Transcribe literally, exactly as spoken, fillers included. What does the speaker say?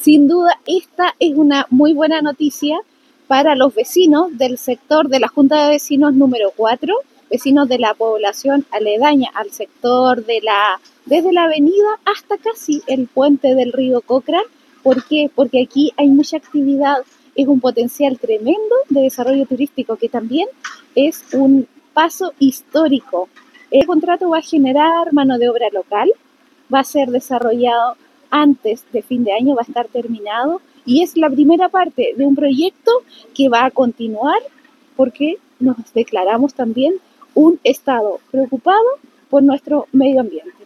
Sin duda, esta es una muy buena noticia para los vecinos del sector de la Junta de Vecinos número cuatro, vecinos de la población aledaña al sector de la, desde la avenida hasta casi el puente del río Cochrane. ¿Por qué? Porque aquí hay mucha actividad, es un potencial tremendo de desarrollo turístico que también es un paso histórico. El contrato va a generar mano de obra local, va a ser desarrollado antes de fin de año, va a estar terminado y es la primera parte de un proyecto que va a continuar porque nos declaramos también un Estado preocupado por nuestro medio ambiente.